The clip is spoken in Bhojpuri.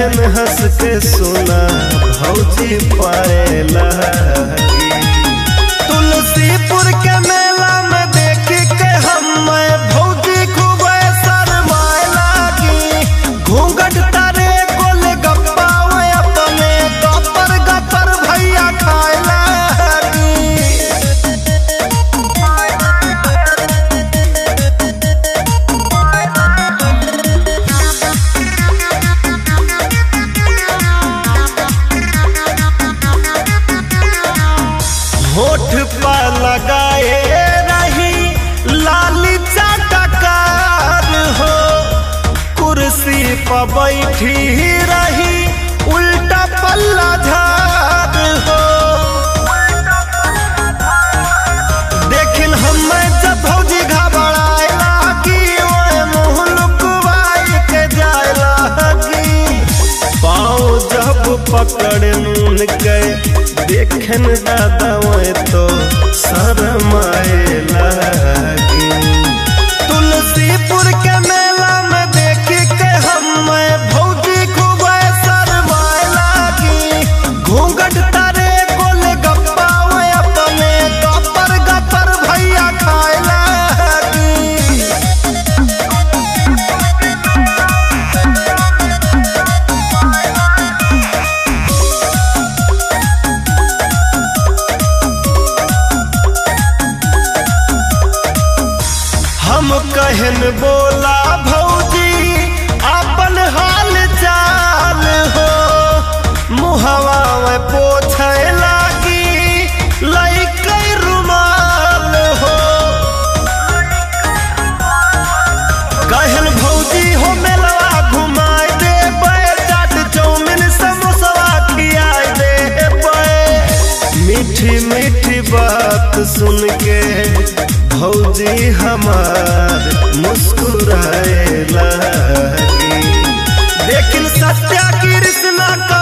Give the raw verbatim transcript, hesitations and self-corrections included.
बहन हंस के सुना भौजी पाए लगी। तुलसीपुर के मेला में देख के हम भौजी खूब शर्माए लगी। घूंघट तारे गोल गप्पा अपने गपर गपर भैया खाए लगी। होठ पर लगाए रही लाली चटकार हो, कुर्सी पर बैठी रही उल्टा पल्ला झाड़ हो। देखिन हम जब भौजी घबराए लगी ओए मुँह लुकवाई के जाए लगी। पाँव जब पकड़ नून के देखन दादा तो शर्माए लगी। तुलसीपुर के मेला में देख के हम भौजी खूब शर्माए लगी। घूंघट तारे गोल गप्पा अपने गपर गपर भैया खाए लगी। हम कहन बोला भौजी अपन हाल चाल हो, मुहवा में पोछे लागी लइके रुमाल हो। कहन भौजी हो मेलवा घुमाए देबे, चाट चौमिन समोसा खियाए देबे। मीठी मीठी बात सुन के भौजी हमार मुस्कुराए लगी। लेकिन सत्या कृष्णा का